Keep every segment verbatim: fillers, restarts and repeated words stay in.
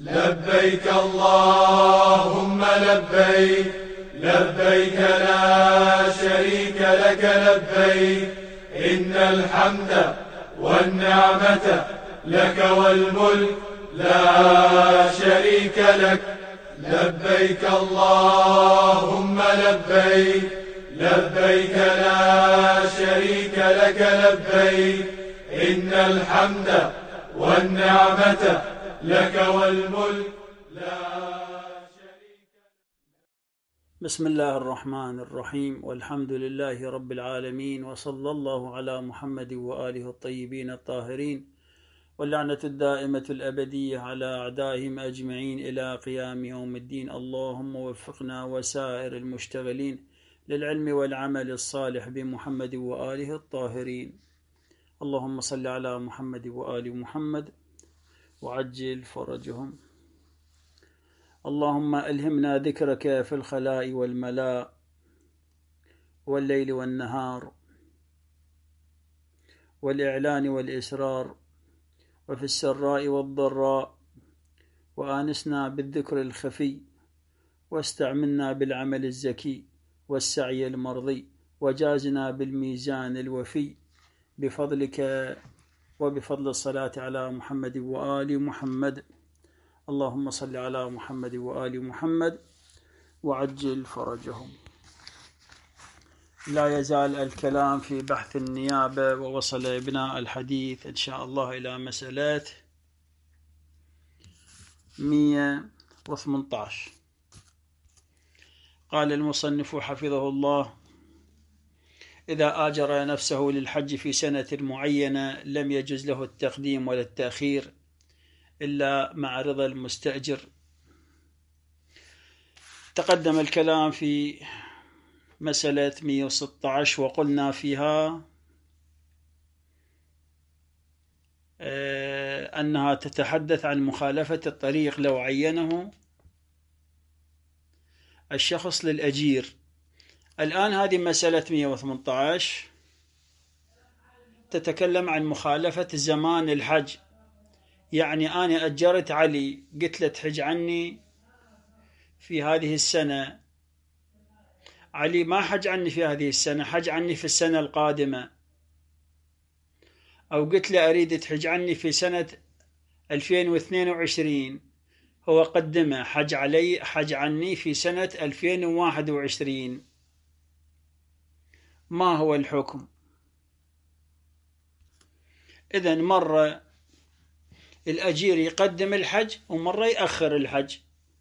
لبيك اللهم لبيك، لبيك لا شريك لك لبيك، إن الحمد والنعمة لك والملك لا شريك لك. لبيك اللهم لبيك، لبيك لا شريك لك لبيك، إن الحمد والنعمة لك والملك لا شريك لك. بسم الله الرحمن الرحيم، والحمد لله رب العالمين، وصلى الله على محمد وآله الطيبين الطاهرين، واللعنة الدائمة الأبدية على أعدائهم أجمعين إلى قيام يوم الدين. اللهم وفقنا وسائر المشتغلين للعلم والعمل الصالح بمحمد وآله الطاهرين. اللهم صل على محمد وآل محمد وعجل فرجهم. اللهم ألهمنا ذكرك في الخلاء والملاء والليل والنهار والإعلان والإسرار وفي السراء والضراء، وآنسنا بالذكر الخفي، واستعملنا بالعمل الزكي والسعي المرضي، وجازنا بالميزان الوفي بفضلك وبفضل الصلاة على محمد وآل محمد. اللهم صل على محمد وآل محمد وعجل فرجهم. لا يزال الكلام في بحث النيابة، ووصل بنا الحديث إن شاء الله إلى مسألة مئة وثمانية عشر. قال المصنف حفظه الله: إذا آجر نفسه للحج في سنة معينة لم يجز له التقديم ولا التأخير إلا مع رضا المستأجر. تقدم الكلام في مسألة مئة وستة عشر، وقلنا فيها أنها تتحدث عن مخالفة الطريق لو عينه الشخص للأجير. الآن هذه مسألة مئة وثمانية عشر تتكلم عن مخالفة زمان الحج. يعني أنا أجرت علي، قلت له تحج عني في هذه السنة، علي ما حج عني في هذه السنة، حج عني في السنة القادمة. أو قلت له أريد تحج عني في سنة ألفين واثنين وعشرين، هو قدمه حج علي حج عني في سنة ألفين وواحد وعشرين. ما هو الحكم؟ إذن مرة الأجير يقدم الحج ومرة يأخر الحج.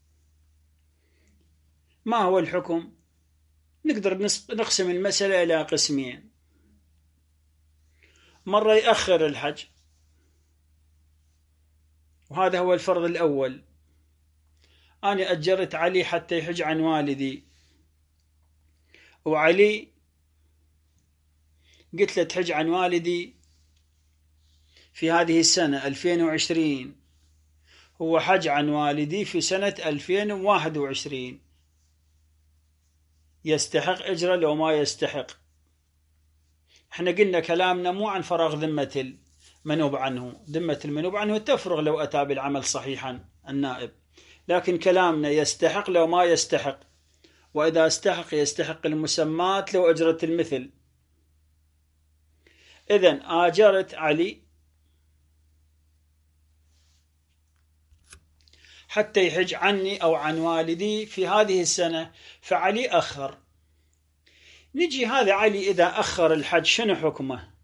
ما هو الحكم؟ نقدر نقسم المسألة إلى قسمين. مرة يأخر الحج، وهذا هو الفرض الأول. أنا أجرت علي حتى يحج عن والدي، وعلي قلت له تحج عن والدي في هذه السنة ألفين وعشرين، هو حج عن والدي في سنة ألفين وواحد وعشرين. يستحق أجره لو ما يستحق؟ احنا قلنا كلامنا مو عن فراغ ذمة المنوب عنه، ذمة المنوب عنه تفرغ لو أتى بالعمل صحيحا النائب، لكن كلامنا يستحق لو ما يستحق، وإذا استحق يستحق المسمات لو أجرت المثل. إذن آجرت علي حتى يحج عني أو عن والدي في هذه السنة، فعلي أخر. نجي هذا علي إذا أخر الحج شنو حكمه؟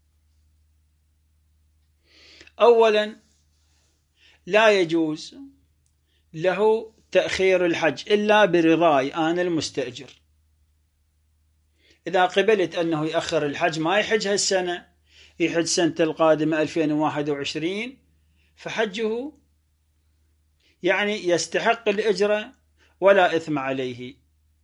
أولا لا يجوز له تأخير الحج إلا برضاي أنا المستأجر. إذا قبلت أنه يأخر الحج ما يحج هالسنة، يحج سنة القادمة ألفين وواحد وعشرين، فحجه يعني يستحق الأجرة ولا إثم عليه.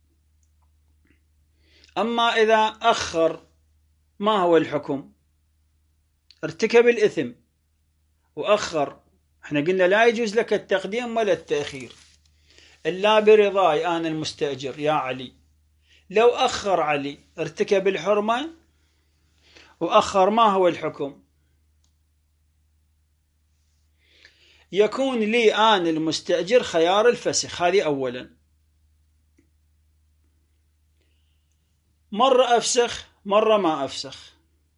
أما إذا أخر ما هو الحكم؟ ارتكب الإثم وأخر. احنا قلنا لا يجوز لك التقديم ولا التأخير إلا برضاي أنا المستأجر يا علي. لو أخر علي ارتكب الحرمة وأخر، ما هو الحكم؟ يكون لي آن المستأجر خيار الفسخ. هذه أولا. مرة أفسخ مرة ما أفسخ.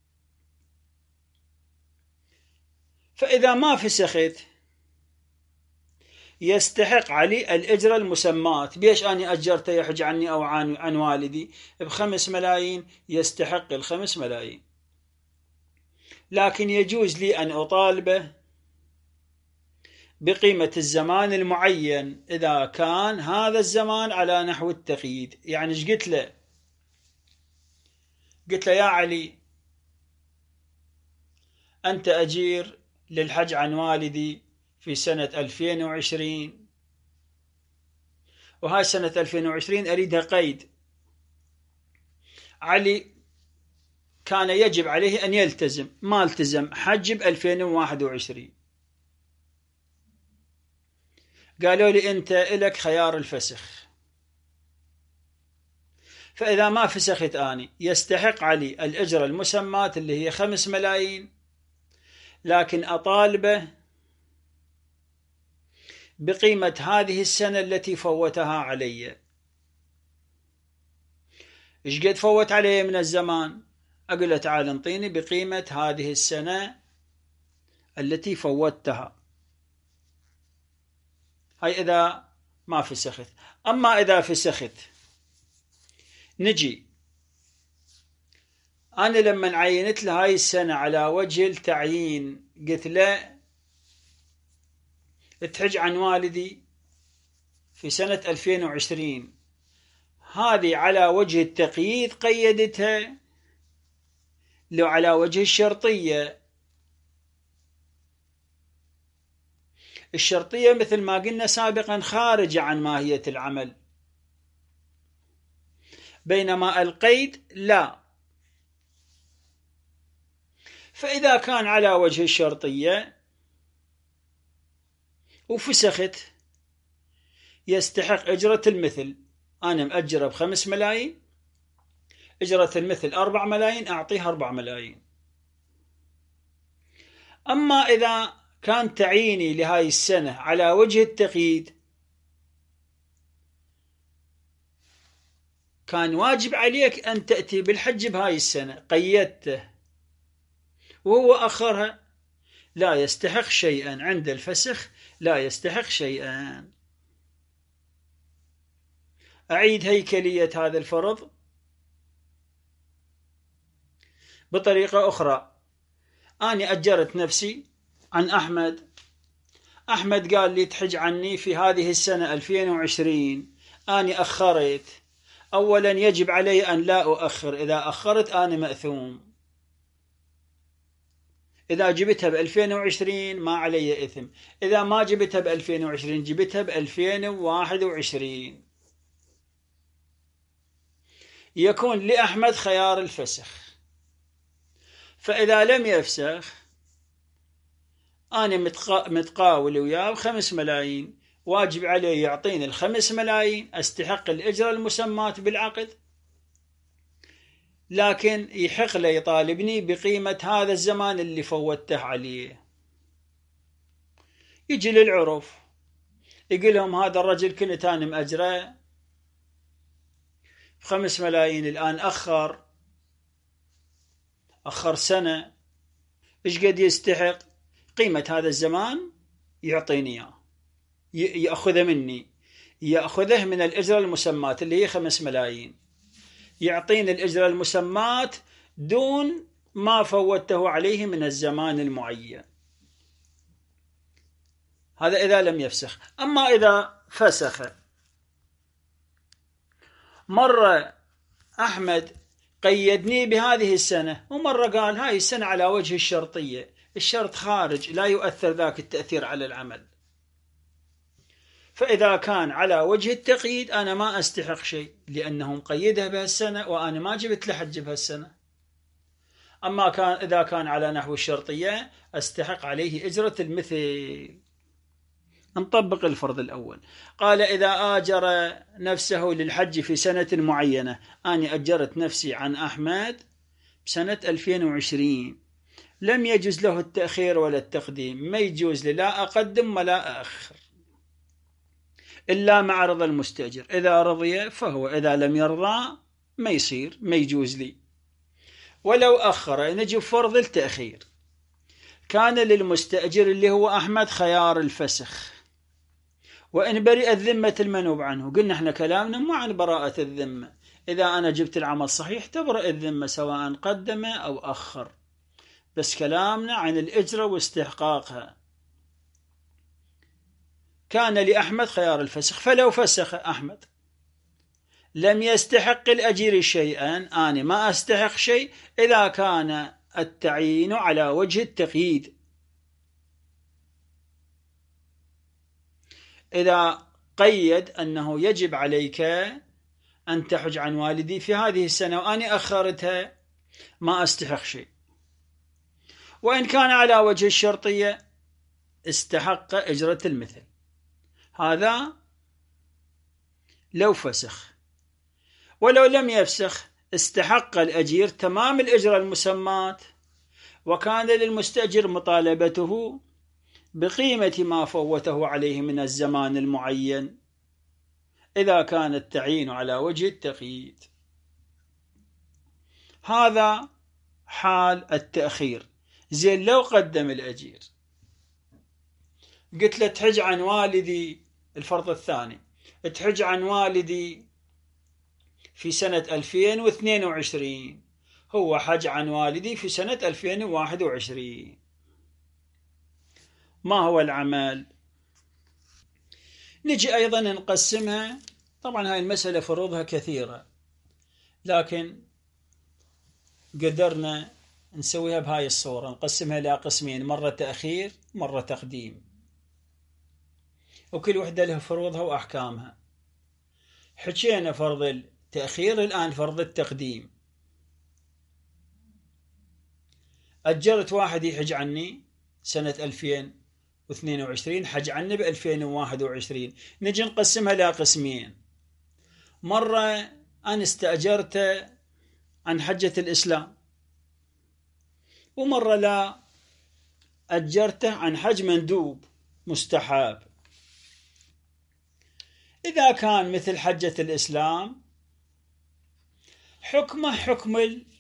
فإذا ما فسخت يستحق علي الإجرة المسماة. بيش أني أجرته يحج عني أو عن, عن والدي بخمس ملايين، يستحق الخمس ملايين. لكن يجوز لي أن أطالبه بقيمة الزمان المعين إذا كان هذا الزمان على نحو التقييد. يعني ايش قلت له؟ قلت له يا علي أنت أجير للحج عن والدي في سنة ألفين وعشرين، وهاي سنة ألفين وعشرين أريدها قيد. علي كان يجب عليه أن يلتزم، ما التزم، حج بألفين وواحد وعشرين. قالوا لي أنت إلك خيار الفسخ. فإذا ما فسخت آني يستحق علي الإجرة المسماة اللي هي خمس ملايين، لكن أطالبه بقيمة هذه السنة التي فوتها علي. إيش قد فوت علي من الزمان؟ أقول له تعال انطيني بقيمة هذه السنة التي فوتها. هاي إذا ما فسخت. أما إذا فسخت نجي أنا لما عينت له هاي السنة على وجه التعيين، قلت له تحج عن والدي في سنة ألفين وعشرين، هذه على وجه التقييد قيدتها لو على وجه الشرطية. الشرطية مثل ما قلنا سابقا خارجة عن ماهية العمل، بينما القيد لا. فإذا كان على وجه الشرطية وفسخت يستحق إجرة المثل. أنا مأجرة بخمس ملايين، إجرة المثل أربع ملايين، أعطيها أربع ملايين. أما إذا كان تعييني لهاي السنة على وجه التقييد، كان واجب عليك أن تأتي بالحج بهاي السنة، قيدته وهو أخرها، لا يستحق شيئا. عند الفسخ لا يستحق شيئا. أعيد هيكلية هذا الفرض بطريقة أخرى. أنا أجرت نفسي عن أحمد، أحمد قال لي تحج عني في هذه السنة ألفين وعشرين، أنا أخرت. أولا يجب علي أن لا أؤخر، إذا أخرت أنا مأثوم. إذا جبتها بألفين وعشرين ما علي إثم، إذا ما جبتها بألفين وعشرين جبتها بألفين وواحد وعشرين. يكون لأحمد خيار الفسخ. فإذا لم يفسخ أنا متقاول وياه بخمس ملايين، واجب عليه يعطيني الخمس ملايين، أستحق الإجرة المسماة بالعقد، لكن يحق له يطالبني بقيمة هذا الزمان اللي فوته عليه. يجي للعرف يقول لهم هذا الرجل كنت أنا مأجره بخمس ملايين، الآن أخر أخر سنة، إيش قد يستحق؟ قيمة هذا الزمان يعطيني إياه، يأخذه مني، يأخذه من الإجرة المسماة اللي هي خمس ملايين، يعطيني الإجرة المسماة دون ما فوته عليه من الزمان المعين. هذا إذا لم يفسخ. أما إذا فسخ، مرة أحمد قيدني بهذه السنة، ومرة قال هاي السنة على وجه الشرطية، الشرط خارج لا يؤثر ذاك التأثير على العمل. فإذا كان على وجه التقييد أنا ما أستحق شيء، لأنه مقيدها بهالسنة وأنا ما جبت لحج بهالسنة. أما كان إذا كان على نحو الشرطية أستحق عليه إجرة المثل. نطبق الفرض الأول. قال إذا آجر نفسه للحج في سنة معينة، أنا أجرت نفسي عن أحمد بسنة ألفين وعشرين، لم يجوز له التأخير ولا التقديم، ما يجوز لي لا أقدم ولا أأخر إلا مع رضا المستأجر. إذا رضي فهو، إذا لم يرضى ما يصير، ما يجوز لي. ولو أخر، نجي فرض التأخير، كان للمستأجر اللي هو أحمد خيار الفسخ، وإن برئ الذمة المنوب عنه. قلنا احنا كلامنا مو عن براءة الذمة، إذا أنا جبت العمل صحيح تبرأ الذمة سواء قدم أو أخر، بس كلامنا عن الإجرة واستحقاقها. كان لأحمد خيار الفسخ، فلو فسخ أحمد لم يستحق الأجير شيئا، أنا ما أستحق شيء إذا كان التعيين على وجه التقييد. إذا قيد أنه يجب عليك أن تحج عن والدي في هذه السنة وأنا أخرتها، ما أستحق شيء. وإن كان على وجه الشرطية استحق إجرة المثل. هذا لو فسخ. ولو لم يفسخ استحق الأجير تمام الإجرة المسماة، وكان للمستأجر مطالبته بقيمة ما فوته عليه من الزمان المعين إذا كان التعيين على وجه التقييد. هذا حال التأخير. زين لو قدم الأجير، قلت له تحج عن والدي، الفرض الثاني، تحج عن والدي في سنة ألفين واثنين وعشرين، هو حج عن والدي في سنة ألفين وواحد وعشرين، ما هو العمل؟ نجي أيضا نقسمها. طبعا هاي المسألة فروضها كثيرة، لكن قدرنا نسويها بهاي الصورة، نقسمها إلى قسمين، مرة تأخير مرة تقديم، وكل وحدة لها فروضها وأحكامها. حكينا فرض التأخير، الآن فرض التقديم. أجرت واحد يحج عني سنة ألفين واثنين وعشرين، حج عني بألفين وواحد وعشرين. نجي نقسمها إلى قسمين، مرة أنا استأجرت عن حجة الإسلام، ومرة لا، أجرته عن حج مندوب مستحب. إذا كان مثل حجة الإسلام حكمه حكم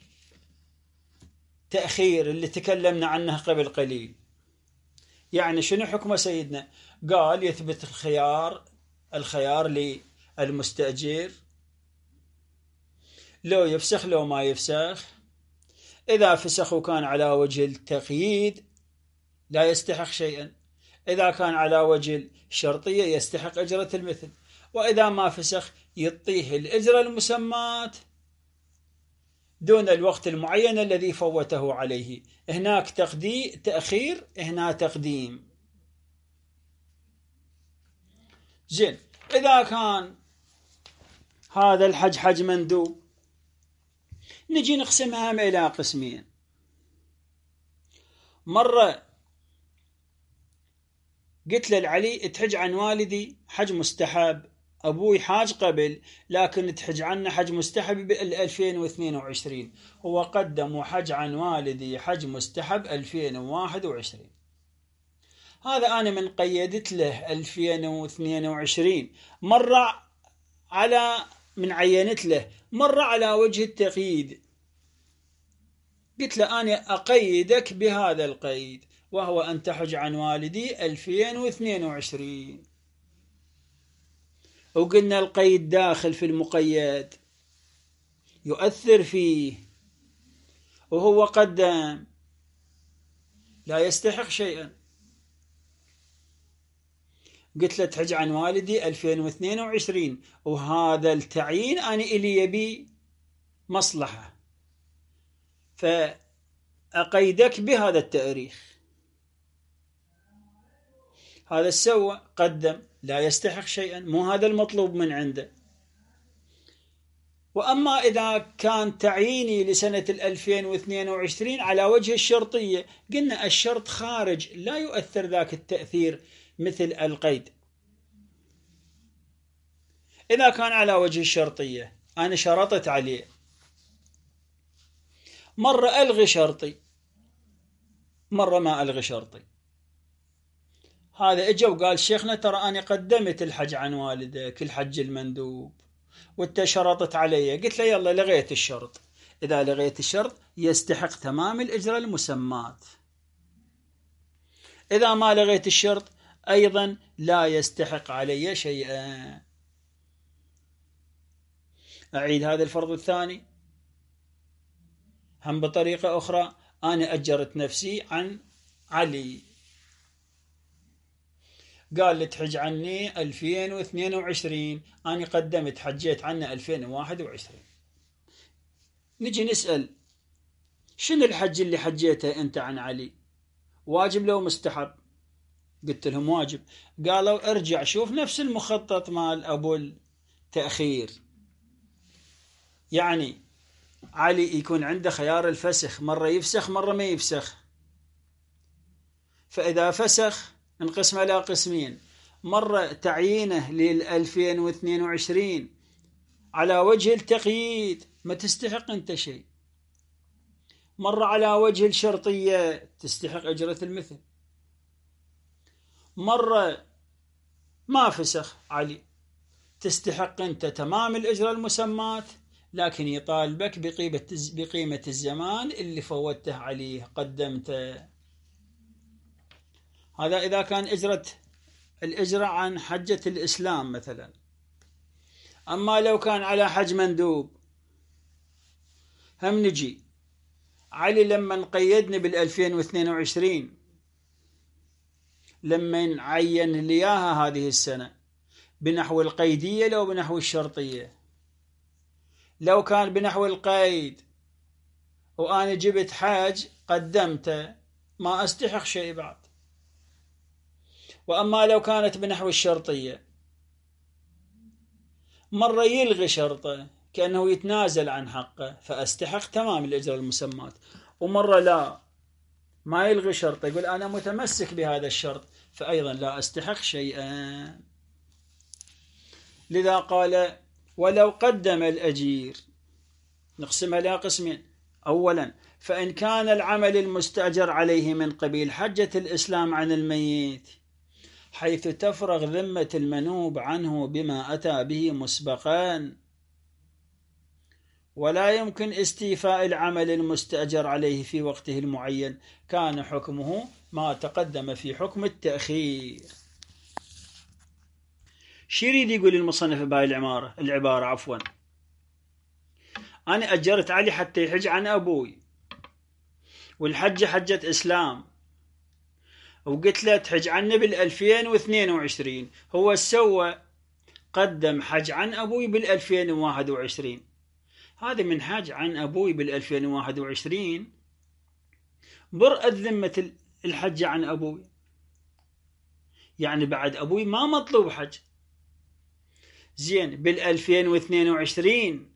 التأخير اللي تكلمنا عنه قبل قليل. يعني شنو حكمه سيدنا؟ قال يثبت الخيار الخيار للمستأجر، لو يفسخ لو ما يفسخ. إذا فسخ وكان على وجه التقييد لا يستحق شيئا، إذا كان على وجه الشرطية يستحق أجرة المثل، وإذا ما فسخ يعطيه الأجرة المسماة دون الوقت المعين الذي فوته عليه. هناك تقديم تأخير، هنا تقديم. زين، إذا كان هذا الحج حج مندوب، نجي نقسمها إلى قسمين. مرة قلت للعلي تحج عن والدي حج مستحب، أبوي حاج قبل لكن تحج عنه حج مستحب بألفين واثنين وعشرين، هو قدم وحج عن والدي حج مستحب ألفين وواحد وعشرين. هذا أنا من قيدت له ألفين واثنين وعشرين، مرة على من عينت له مرة على وجه التقييد. قلت له أنا أقيدك بهذا القيد، وهو أن تحج عن والدي ألفين واثنين وعشرين. وقلنا القيد داخل في المقيد يؤثر فيه، وهو قدم لا يستحق شيئا. قلت له تحج عن والدي ألفين واثنين وعشرين، وهذا التعيين أنا إلي يبي مصلحة، فأقيدك بهذا التاريخ. هذا السوى قدم لا يستحق شيئا، مو هذا المطلوب من عنده. وأما إذا كان تعييني لسنة ألفين واثنين وعشرين على وجه الشرطية، قلنا الشرط خارج لا يؤثر ذاك التأثير مثل القيد. إذا كان على وجه الشرطية أنا شرطت عليه، مرة ألغي شرطي مرة ما ألغي شرطي. هذا اجا وقال شيخنا ترى أنا قدمت الحج عن والدك الحج المندوب وانت شرطت علي. قلت له يلا لغيت الشرط. إذا لغيت الشرط يستحق تمام الإجرة المسمات. إذا ما لغيت الشرط أيضا لا يستحق علي شيئا. أعيد هذا الفرض الثاني هم بطريقة أخرى. أنا أجرت نفسي عن علي، قال لي تحج عني ألفين واثنين وعشرين، أنا قدمت حجيت عنه ألفين وواحد وعشرين. نجي نسأل شنو الحج اللي حجيته أنت عن علي، واجب لو مستحب؟ قلت لهم واجب. قالوا ارجع شوف نفس المخطط مال أبو التأخير. يعني علي يكون عنده خيار الفسخ، مرة يفسخ مرة ما يفسخ. فإذا فسخ انقسم على قسمين، مرة تعيينه للألفين واثنين وعشرين على وجه التقييد ما تستحق انت شيء، مرة على وجه الشرطية تستحق أجرة المثل، مرة ما فسخ علي تستحق انت تمام الأجرة المسمات، لكن يطالبك بقيمة بقيمة الزمان اللي فوتته عليه قدمته. هذا إذا كان أجرة الإجرة عن حجة الإسلام مثلا. أما لو كان على حج مندوب هم نجي علي لما قيدني بالألفين واثنين وعشرين لما عين لي إياها هذه السنة بنحو القيدية لو بنحو الشرطية. لو كان بنحو القيد وأنا جبت حاج قدمته ما أستحق شيء بعد. وأما لو كانت بنحو الشرطية مرة يلغي شرطه كأنه يتنازل عن حقه فأستحق تمام الأجر المسمات، ومرة لا ما يلغي شرطه يقول أنا متمسك بهذا الشرط فأيضا لا أستحق شيئا. لذا قال ولو قدم الأجير نقسمها إلى قسمين. أولا فإن كان العمل المستأجر عليه من قبيل حجة الإسلام عن الميت حيث تفرغ ذمة المنوب عنه بما أتى به مسبقا ولا يمكن استيفاء العمل المستأجر عليه في وقته المعين كان حكمه ما تقدم في حكم التأخير. شو يريد يقول المصنف بهاي العبارة العبارة عفوا أنا أجرت علي حتى يحج عن أبوي والحجة حجة إسلام وقلت له تحج عني بالألفين واثنين وعشرين، هو سوى قدم حج عن أبوي بالألفين وواحد وعشرين. هذا من حج عن أبوي بالألفين وواحد وعشرين برأت ذمة الحج عن أبوي، يعني بعد أبوي ما مطلوب حج. زين بالألفين واثنين وعشرين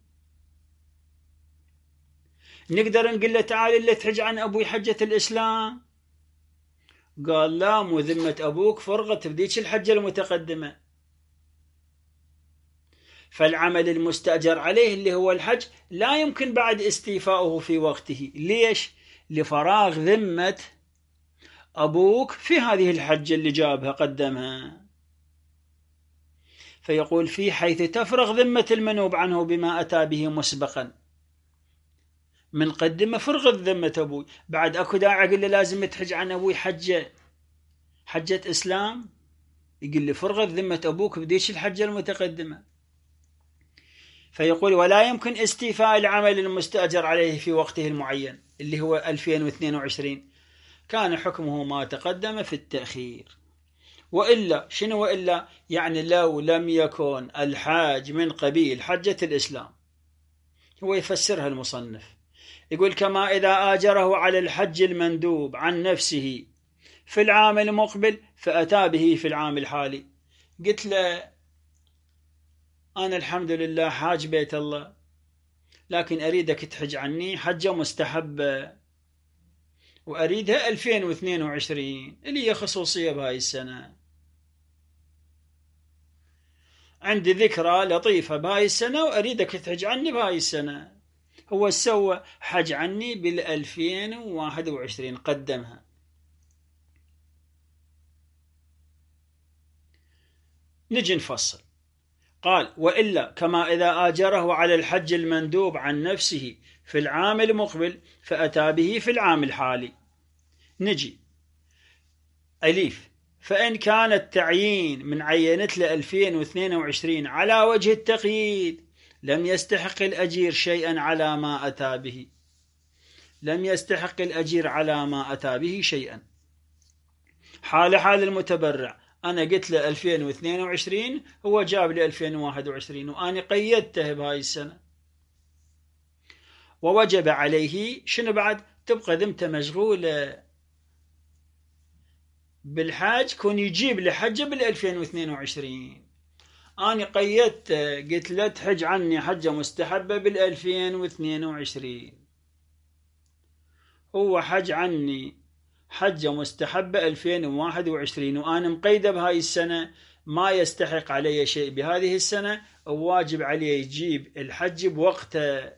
نقدر نقول له تعال اللي تحج عن أبوي حجة الإسلام؟ قال لا مو ذمة أبوك فرغت بديك الحجة المتقدمة. فالعمل المستأجر عليه اللي هو الحج لا يمكن بعد استيفاؤه في وقته. ليش؟ لفراغ ذمة أبوك في هذه الحجة اللي جابها قدمها. فيقول في حيث تفرغ ذمة المنوب عنه بما أتى به مسبقا من قدمه فرغت ذمة أبوي، بعد أكو داعي أقول له لازم تحج عن أبوي حجة حجة إسلام؟ يقول لي فرغت ذمة أبوك بديش الحجة المتقدمة. فيقول ولا يمكن استيفاء العمل المستأجر عليه في وقته المعين اللي هو ألفين واثنين وعشرين كان حكمه ما تقدم في التأخير. وإلا شنو وإلا؟ يعني لو لم يكن الحاج من قبيل حجة الإسلام. هو يفسرها المصنف يقول كما إذا آجره على الحج المندوب عن نفسه في العام المقبل فأتى به في العام الحالي. قلت له أنا الحمد لله حاج بيت الله لكن أريدك تحج عني حجة مستحبة وأريدها ألفين واثنين وعشرين اللي هي خصوصية بهاي السنة، عندي ذكرى لطيفة بهاي السنة وأريدك تحج عني بهاي السنة. هو سوى حج عني بالألفين وواحد وعشرين قدمها نجي نفصل. قال: وإلا كما إذا آجره على الحج المندوب عن نفسه في العام المقبل فأتى به في العام الحالي. نجي أليف: فإن كان التعيين من عينت له ألفين واثنين وعشرين على وجه التقييد لم يستحق الأجير شيئا على ما أتى به. لم يستحق الأجير على ما أتى به شيئا. حال حال المتبرع، أنا قلت له ألفين واثنين وعشرين، هو جاب لي ألفين وواحد وعشرين وأنا قيدته بهاي السنة. ووجب عليه شنو بعد؟ تبقى ذمته مشغولة بالحاج، كون يجيب لحجه بالألفين واثنين وعشرين. أنا قيدته قلت له تحج عني حجة مستحبة بالألفين واثنين وعشرين، هو حج عني حجة مستحبة ألفين وواحد وعشرين وأنا مقيدة بهاي السنة، ما يستحق علي شيء بهذه السنة، وواجب عليه يجيب الحج بوقته.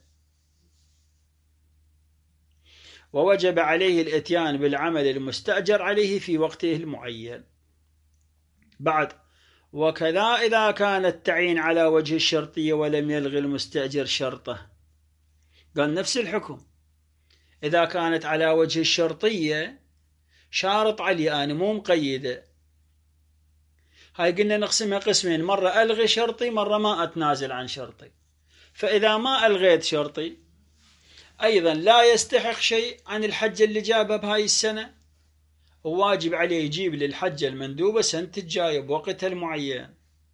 ووجب عليه الاتيان بالعمل المستأجر عليه في وقته المعين. بعد: وكذا إذا كان التعيين على وجه الشرطية ولم يلغي المستأجر شرطه. قال نفس الحكم، إذا كانت على وجه الشرطية شارط علي أنا مو مقيدة. هاي قلنا نقسمها قسمين، مرة ألغي شرطي، مرة ما أتنازل عن شرطي. فإذا ما ألغيت شرطي أيضا لا يستحق شيء عن الحجة اللي جابها بهاي السنة، وواجب عليه يجيب للحجة المندوبة سنة الجاية بوقتها المعين.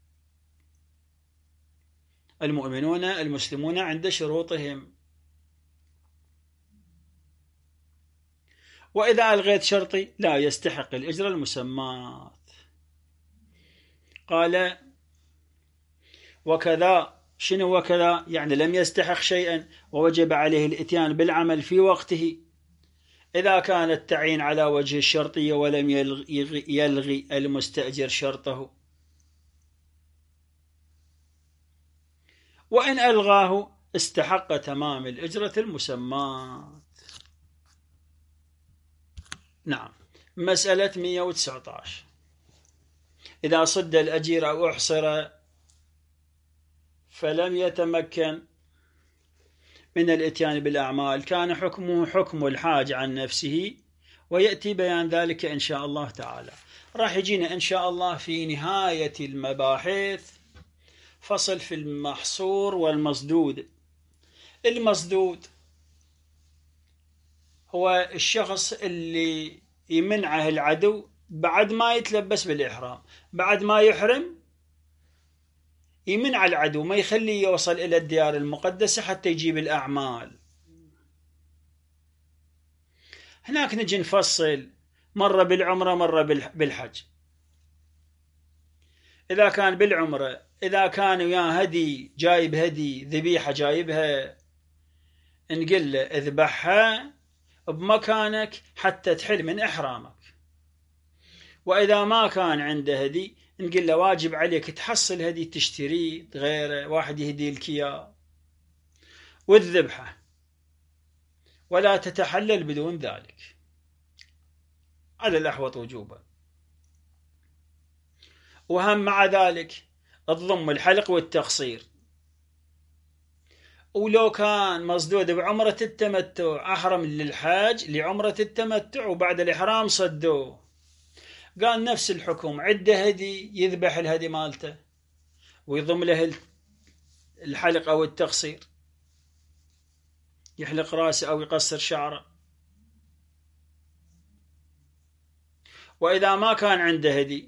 المؤمنون المسلمون عند شروطهم. وإذا ألغيت شرطي لا يستحق الإجرة المسمات. قال: وكذا شنو وكذا؟ يعني لم يستحق شيئا ووجب عليه الاتيان بالعمل في وقته إذا كان التعيين على وجه الشرطية ولم يلغي المستأجر شرطه. وإن ألغاه استحق تمام الإجرة المسمات. نعم. مسألة مئة وتسعة عشر: إذا صد الأجير أو أحصر فلم يتمكن من الاتيان بالأعمال كان حكمه حكم الحاج عن نفسه، ويأتي بيان ذلك إن شاء الله تعالى. راح يجينا إن شاء الله في نهاية المباحث فصل في المحصور والمصدود. المصدود هو الشخص اللي يمنعه العدو بعد ما يتلبس بالإحرام، بعد ما يحرم يمنع العدو، ما يخليه يوصل إلى الديار المقدسة حتى يجيب الأعمال. هناك نجي نفصل مرة بالعمرة مرة بالحج. إذا كان بالعمرة، إذا كان وياه هدي جايب هدي ذبيحة جايبها، نقول له اذبحها بمكانك حتى تحل من إحرامك. وإذا ما كان عنده هدي نقول له واجب عليك تحصل هدي، تشتري غيره، واحد يهدي لك إياه، والذبحة، ولا تتحلل بدون ذلك على الأحوط وجوبا. وهم مع ذلك تضم الحلق والتقصير. ولو كان مصدود بعمرة التمتع، أحرم للحاج لعمرة التمتع وبعد الإحرام صدوه، قال نفس الحكم، عنده هدي يذبح الهدي مالته ويضم له الحلق أو التقصير، يحلق راسه أو يقصر شعره. وإذا ما كان عنده هدي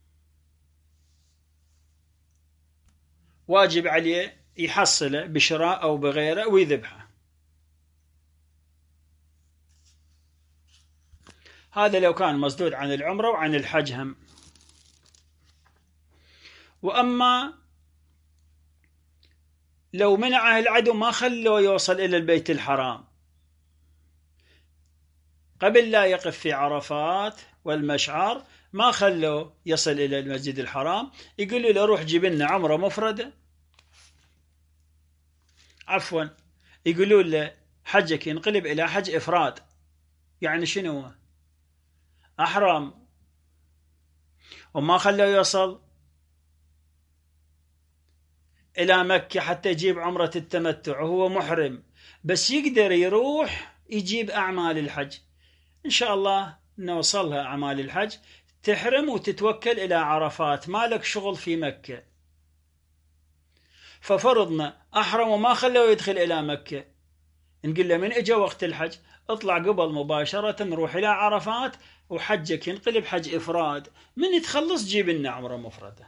واجب عليه يحصله بشراء أو بغيره ويذبحه. هذا لو كان مصدود عن العمرة وعن الحج هم. وأما لو منعه العدو ما خلوه يوصل إلى البيت الحرام قبل لا يقف في عرفات والمشعر، ما خلوه يصل إلى المسجد الحرام، يقولوا له روح جيب لنا عمرة مفردة، عفوا يقولوا له حجك ينقلب إلى حج إفراد. يعني شنو؟ أحرام وما خلوه يوصل إلى مكة حتى يجيب عمرة التمتع وهو محرم، بس يقدر يروح يجيب أعمال الحج. إن شاء الله نوصلها أعمال الحج، تحرم وتتوكل إلى عرفات، ما لك شغل في مكة. ففرضنا أحرم وما خلوه يدخل إلى مكة، نقول له من إجا وقت الحج اطلع قبل مباشرة نروح إلى عرفات وحجك ينقلب حج إفراد، من تخلص جيب لنا عمرة مفردة.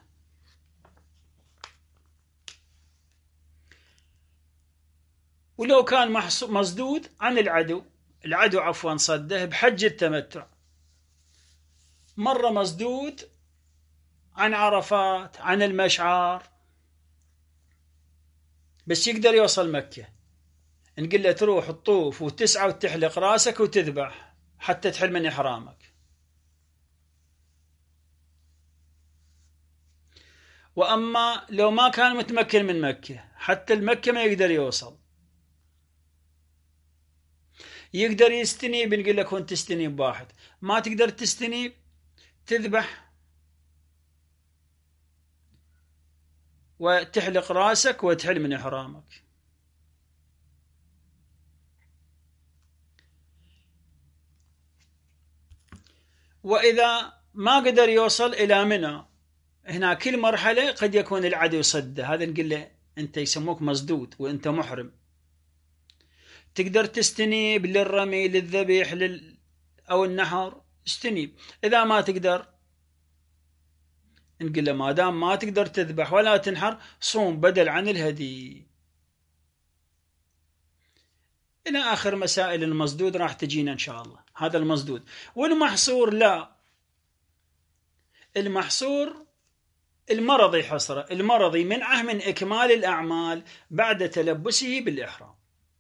ولو كان مصدود عن العدو العدو عفوا صده بحج التمتع، مرة مصدود عن عرفات عن المشعر، بس يقدر يوصل مكة، نقول له تروح تطوف وتسعى وتحلق راسك وتذبح حتى تحل من إحرامك. وأما لو ما كان متمكن من مكة، حتى المكة ما يقدر يوصل، يقدر يستنيب، نقول لك وانت تستنيب واحد، ما تقدر تستنيب تذبح وتحلق راسك وتحل من إحرامك. وإذا ما قدر يوصل إلى منى، هنا كل مرحلة قد يكون العدو صده، هذا نقول له أنت يسموك مصدود وأنت محرم، تقدر تستنيب للرمي للذبيح لل... أو النحر استنيب. إذا ما تقدر نقول له ما دام ما تقدر تذبح ولا تنحر صوم بدل عن الهدي. إلى آخر مسائل المصدود راح تجينا إن شاء الله. هذا المصدود. والمحصور لا، المحصور المرضي حصره، المرضي منعه من إكمال الأعمال بعد تلبسه بالإحرام.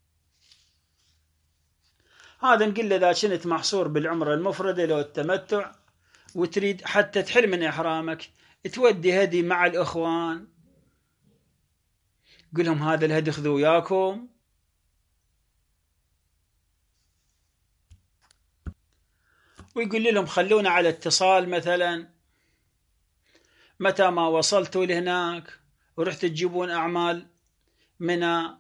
هذا نقول له إذا كنت محصور بالعمرة المفردة لو التمتع وتريد حتى تحل من إحرامك تودي هدي مع الإخوان، قل لهم هذا الهدي خذوا وياكم، ويقول لهم خلونا على اتصال، مثلا متى ما وصلتوا لهناك ورحت تجيبون أعمال منى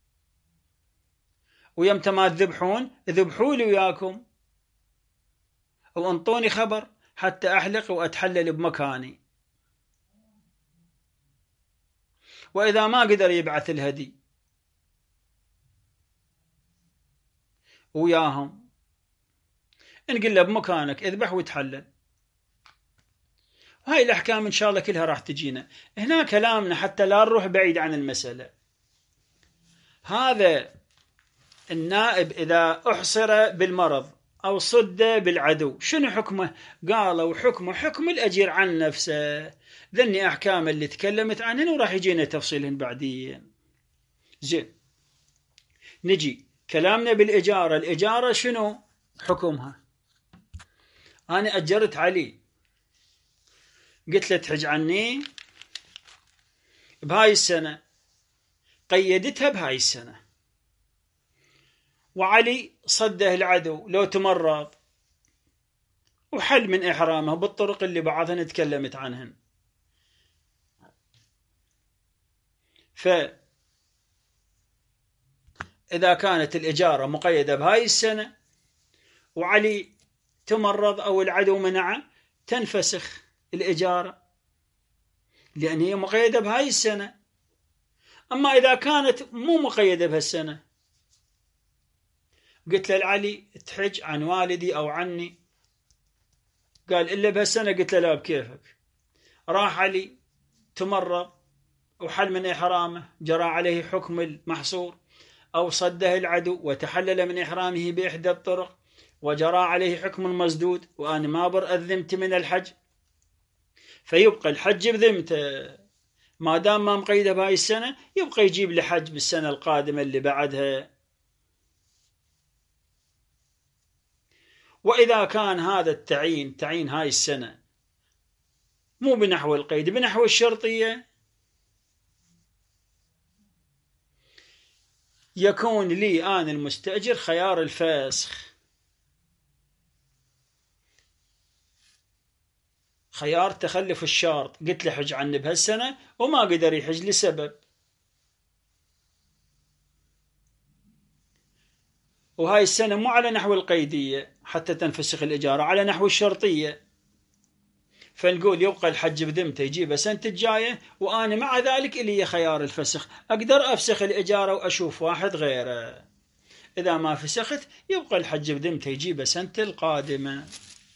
ويمتى ما تذبحون ذبحوا لي وياكم وانطوني خبر حتى أحلق وأتحلل بمكاني. وإذا ما قدر يبعث الهدي وياهم نقول له بمكانك اذبح وتحلل. وهاي الأحكام إن شاء الله كلها راح تجينا هنا كلامنا حتى لا نروح بعيد عن المسألة. هذا النائب إذا أحصر بالمرض أو صد بالعدو شنو حكمه؟ قالوا حكمه حكم الأجير عن نفسه. ذني أحكام اللي تكلمت عنهن وراح يجينا تفصيلهن بعدين. زين، نجي كلامنا بالإجارة. الإجارة شنو حكمها؟ أنا أجرت علي، قلت له تحج عني بهاي السنة، قيدتها بهاي السنة، وعلي صده العدو لو تمرض وحل من إحرامه بالطرق اللي بعضهن تكلمت عنهن. فإذا كانت الإجارة مقيدة بهاي السنة وعلي تمرض أو العدو منعه تنفسخ الإجارة لأن هي مقيدة بهاي السنة. أما إذا كانت مو مقيدة بهالسنة، قلت له العلي تحج عن والدي أو عني، قال إلا بهالسنة، قلت له لا بكيفك. راح علي تمرض وحل من إحرامه، جرى عليه حكم المحصور، أو صده العدو وتحلل من إحرامه بإحدى الطرق وجرى عليه حكم المصدود، وأنا ما بر أذمت من الحج، فيبقى الحج بذمته ما دام ما مقيده بهاي السنة، يبقى يجيب لحج بالسنة القادمة اللي بعدها. وإذا كان هذا التعيين تعيين هاي السنة مو بنحو القيد بنحو الشرطية، يكون لي آن المستأجر خيار الفسخ، خيار تخلف الشرط. قلت له حج عني بهالسنة وما قدر يحج لسبب، وهاي السنة مو على نحو القيدية حتى تنفسخ الإجارة، على نحو الشرطية، فنقول يبقى الحج بذمته يجيبه سنة الجاية، وأنا مع ذلك إلي خيار الفسخ، أقدر أفسخ الإجارة وأشوف واحد غيره. إذا ما فسخت يبقى الحج بذمته يجيبه سنة القادمة.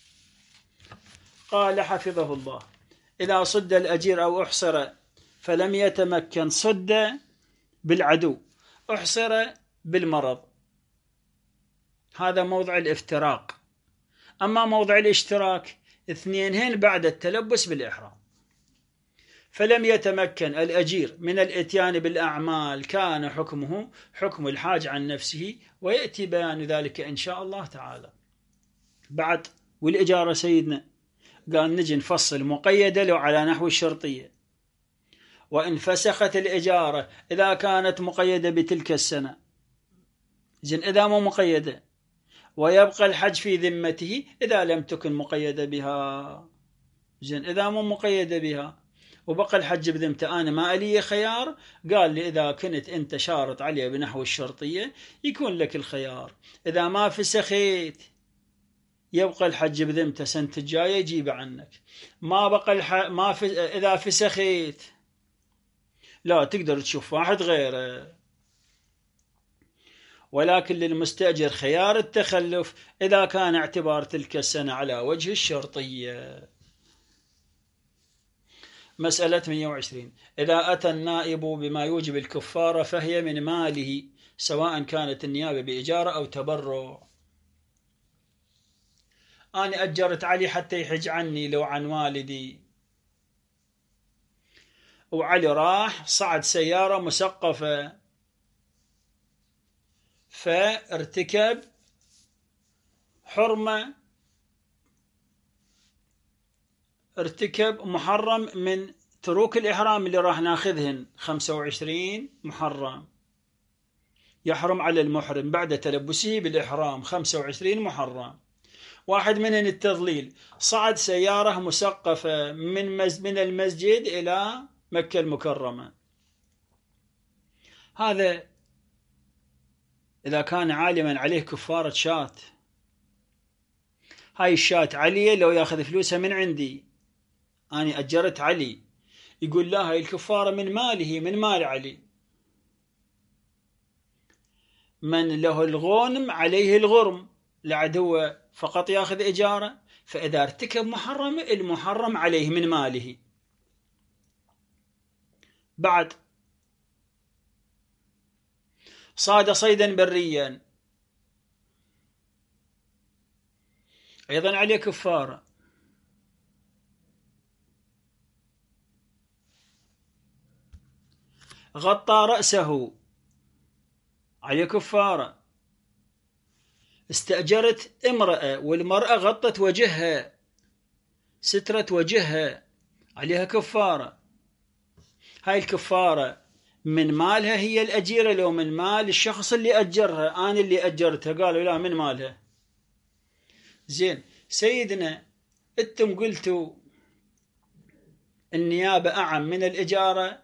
قال حفظه الله: إذا صد الأجير أو أحصر فلم يتمكن، صد بالعدو، أحصر بالمرض، هذا موضع الافتراق. أما موضع الاشتراك اثنينهن بعد التلبس بالإحرام. فلم يتمكن الأجير من الإتيان بالأعمال كان حكمه حكم الحاج عن نفسه، ويأتي بيان ذلك إن شاء الله تعالى. بعد والإجارة سيدنا قال نجي نفصل مقيدة لو على نحو الشرطية، وإن فسخت الإجارة إذا كانت مقيدة بتلك السنة، زين إذا مو مقيدة، ويبقى الحج في ذمته إذا لم تكن مقيدة بها، زين إذا مو مقيدة بها وبقى الحج بذمته، أنا ما ألي خيار. قال لي إذا كنت أنت شارط عليه بنحو الشرطية يكون لك الخيار، إذا ما فسخيت يبقى الحج بذمته سنة الجاية يجيب عنك، ما بقى الح... ما ف... إذا فسخيت لا تقدر تشوف واحد غيره. ولكن للمستأجر خيار التخلف إذا كان اعتبار تلك السنة على وجه الشرطية. مسألة مئة وعشرين: إذا أتى النائب بما يوجب الكفارة فهي من ماله، سواء كانت النيابة بإجارة أو تبرع. أنا أجرت علي حتى يحج عني لو عن والدي، وعلي راح صعد سيارة مسقفة فارتكب حرمة، ارتكب محرم من تروك الإحرام اللي راح ناخذهن، خمسة وعشرين محرم يحرم على المحرم بعد تلبسه بالإحرام، خمسة وعشرين محرم. واحد منهن التضليل، صعد سيارة مسقفة من من المسجد إلى مكة المكرمة، هذا إذا كان عالما عليه كفارة شاة. هاي الشاة علي لو ياخذ فلوسها من عندي، أنا أجرت علي، يقول لا هاي الكفارة من ماله، من مال علي، من له الغنم عليه الغرم، العدو فقط ياخذ إجارة. فإذا ارتكب محرم المحرم عليه من ماله. بعد صاد صيدا بريا أيضا عليه كفارة. غطى رأسه عليه كفارة. استأجرت امرأة والمرأة غطت وجهها، سترت وجهها، عليها كفارة. هاي الكفارة من مالها هي الأجيرة لو من مال الشخص اللي أجرها؟ أنا اللي أجرتها، قالوا لا من مالها. زين سيدنا أنتم قلتوا النيابة أعم من الإجارة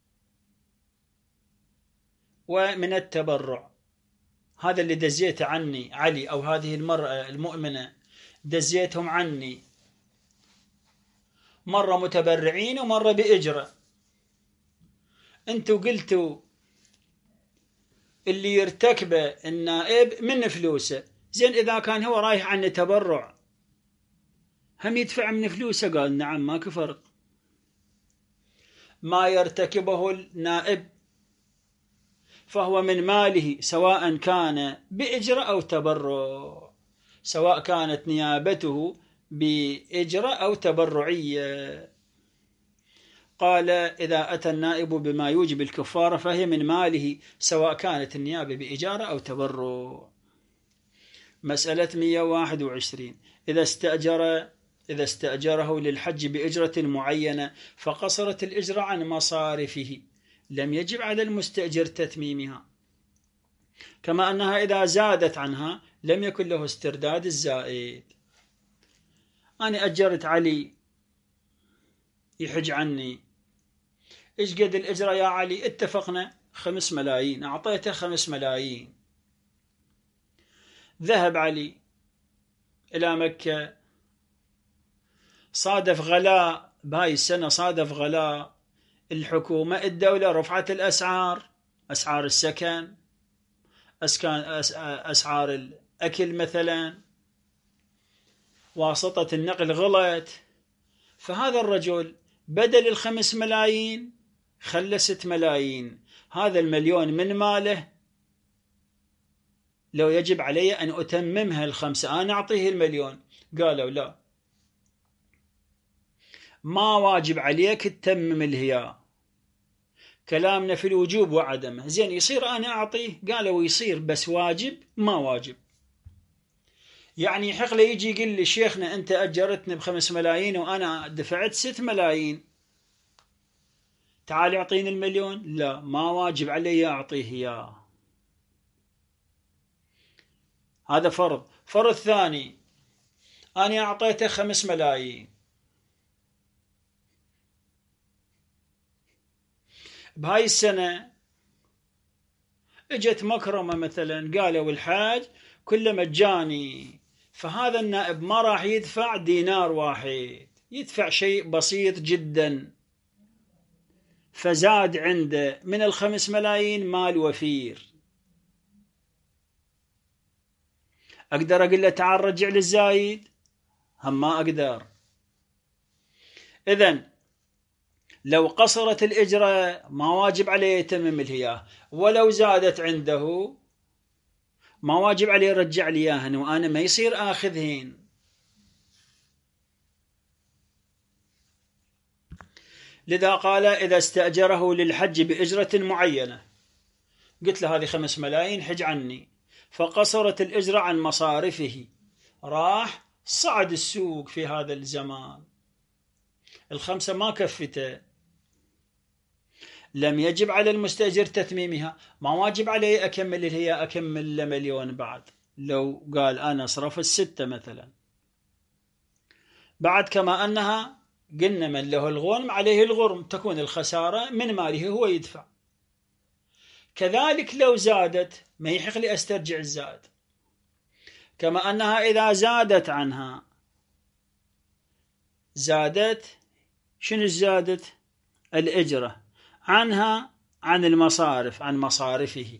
ومن التبرع، هذا اللي دزيته عني علي أو هذه المرأة المؤمنة دزيتهم عني، مرة متبرعين ومرة بإجرة. أنتوا قلتوا اللي يرتكبه النائب من فلوسه، زين إذا كان هو رايح عن تبرع هم يدفع من فلوسه؟ قال نعم ماكو فرق، ما يرتكبه النائب فهو من ماله سواء كان بإجرة أو تبرع، سواء كانت نيابته بإجرة أو تبرعية. قال إذا أتى النائب بما يوجب الكفارة فهي من ماله سواء كانت النيابة بإجارة أو تبرع. مسألة مئة وواحد وعشرين: إذا استأجر إذا استأجره للحج بإجرة معينة فقصرت الإجرة عن مصارفه لم يجب على المستأجر تتميمها، كما أنها إذا زادت عنها لم يكن له استرداد الزائد. أنا أجرت علي يحج عني، إيش قد الإجرة يا علي؟ اتفقنا خمس ملايين، أعطيته خمس ملايين. ذهب علي إلى مكة، صادف غلاء بهاي السنة، صادف غلاء الحكومة الدولة رفعت الأسعار، أسعار السكن، أسعار الأكل مثلا، واسطة النقل غلت. فهذا الرجل بدل الخمس ملايين خلى ست ملايين، هذا المليون من ماله لو يجب علي أن أتممها الخمسة أنا أعطيه المليون. قالوا لا، ما واجب عليك تتمم الهياء، كلامنا في الوجوب وعدمه. زين يصير أنا أعطيه؟ قالوا يصير، بس واجب ما واجب. يعني يحق له يجي يقول لي شيخنا أنت أجرتني بخمس ملايين وأنا دفعت ست ملايين، تعال اعطيني المليون. لا، ما واجب علي أعطيه إياه. هذا فرض. فرض ثاني، أنا أعطيته خمس ملايين، بهاي السنة اجت مكرمة مثلا، قالوا الحاج كله مجاني، فهذا النائب ما راح يدفع دينار واحد، يدفع شيء بسيط جدا، فزاد عنده من الخمس ملايين مال وفير. أقدر أقول له تعال رجع للزايد؟ هم ما أقدر. إذن لو قصرت الإجرة ما واجب عليه يتمم الهياء، ولو زادت عنده ما واجب عليه يرجع لي إياهن وأنا ما يصير آخذهن. لذا قال إذا استأجره للحج بإجرة معينة، قلت له هذه خمس ملايين حج عني، فقصرت الإجرة عن مصارفه، راح صعد السوق في هذا الزمان، الخمسة ما كفته، لم يجب على المستأجر تتميمها، ما واجب عليه أكمل هي أكمل مليون بعد. لو قال أنا صرف الستة مثلا بعد، كما أنها قلنا من له الغنم عليه الغرم، تكون الخسارة من ماله هو يدفع. كذلك لو زادت ما يحق لي أسترجع الزائد، كما أنها إذا زادت عنها زادت، شنو زادت؟ الإجرة عنها عن المصارف، عن مصارفه،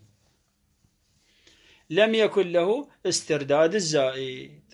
لم يكن له استرداد الزائد.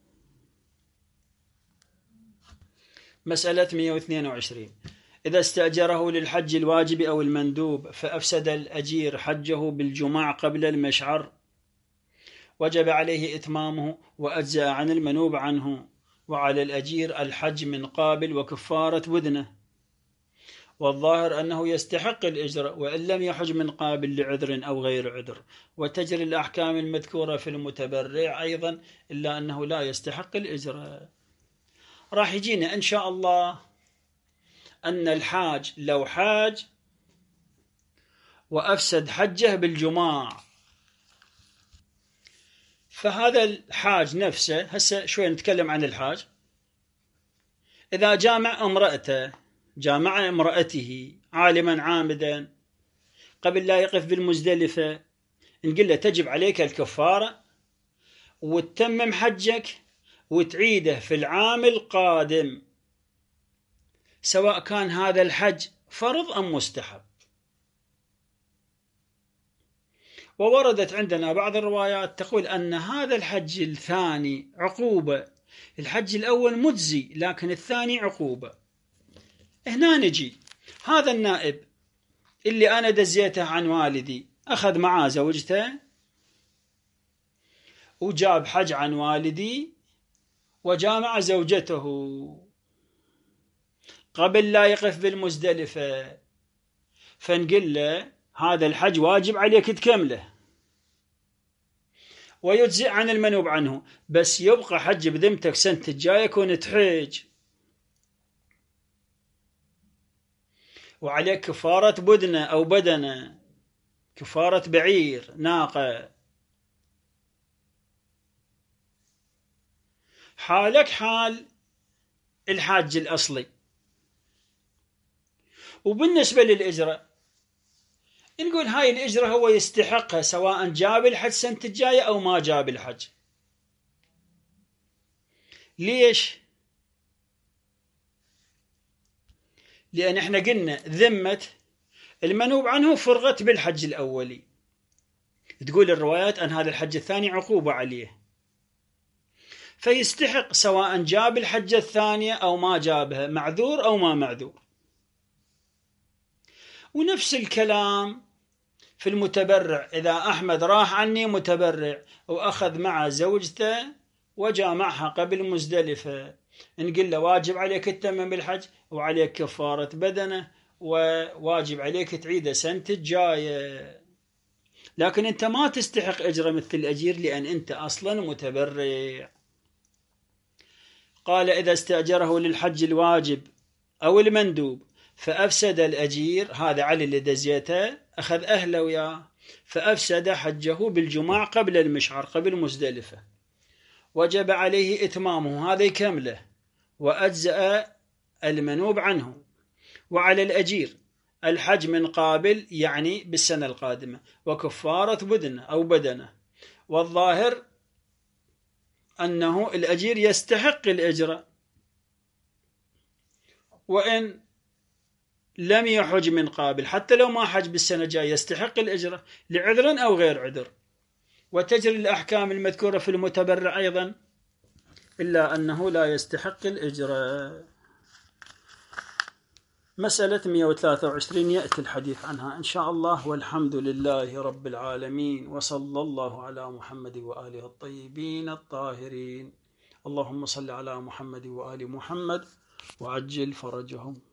مسألة مئة واثنين وعشرين، إذا استأجره للحج الواجب أو المندوب فأفسد الأجير حجه بالجماع قبل المشعر، وجب عليه إتمامه وأجزأ عن المنوب عنه، وعلى الأجير الحج من قابل وكفارة بدنه، والظاهر أنه يستحق الإجر وإن لم يحج من قابل لعذر أو غير عذر، وتجري الأحكام المذكورة في المتبرع أيضا، إلا أنه لا يستحق الإجر. راح يجينا إن شاء الله أن الحاج لو حاج وأفسد حجه بالجماع، فهذا الحاج نفسه، هسه شوي نتكلم عن الحاج، إذا جامع امرأته، جامع امرأته عالما عامدا قبل لا يقف بالمزدلفة، نقول له تجب عليك الكفارة وتتمم حجك وتعيده في العام القادم، سواء كان هذا الحج فرض أم مستحب. ووردت عندنا بعض الروايات تقول أن هذا الحج الثاني عقوبة، الحج الأول مجزي لكن الثاني عقوبة. هنا نجي، هذا النائب اللي أنا دزيته عن والدي أخذ معاه زوجته وجاب حج عن والدي وجامع زوجته قبل لا يقف بالمزدلفة، فنقول له هذا الحج واجب عليك تكمله ويجزئ عن المنوب عنه، بس يبقى حج بذمتك سنة الجاية كون تحج، وعليك كفارة بدنة أو بدنة، كفارة بعير ناقة، حالك حال الحاج الأصلي. وبالنسبة للإجرة نقول هاي الإجرة هو يستحقها سواء جاب الحج سنة الجاية أو ما جاب الحج، ليش؟ لأن احنا قلنا ذمة المنوب عنه فرغت بالحج الأولي. تقول الروايات أن هذا الحج الثاني عقوبة عليه، فيستحق سواء جاب الحجة الثانية أو ما جابها، معذور أو ما معذور. ونفس الكلام في المتبرع. إذا أحمد راح عني متبرع وأخذ معه زوجته وجامعها قبل مزدلفة، نقول له واجب عليك تتمم بالحج، وعليك كفارة بدنه، وواجب عليك تعيده سنة الجاية. لكن أنت ما تستحق أجر مثل الأجير لأن أنت أصلا متبرع. قال إذا استأجره للحج الواجب أو المندوب فأفسد الأجير، هذا علي اللي دزيته أخذ أهله وياه، فأفسد حجه بالجماع قبل المشعر قبل مزدلفة، وجب عليه إتمامه، هذا يكمله، وأجزأ المنوب عنه. وعلى الأجير الحج من قابل، يعني بالسنة القادمة، وكفارة بدنه أو بدنه. والظاهر أنه الأجير يستحق الأجر، وإن لم يحج من قابل، حتى لو ما حج بالسنة الجاية يستحق الأجر لعذر أو غير عذر. وتجري الأحكام المذكورة في المتبرع أيضا، إلا أنه لا يستحق الأجر. مسألة مئة وثلاثة وعشرين يأتي الحديث عنها إن شاء الله. والحمد لله رب العالمين، وصلى الله على محمد وآله الطيبين الطاهرين. اللهم صل على محمد وآل محمد وعجل فرجهم.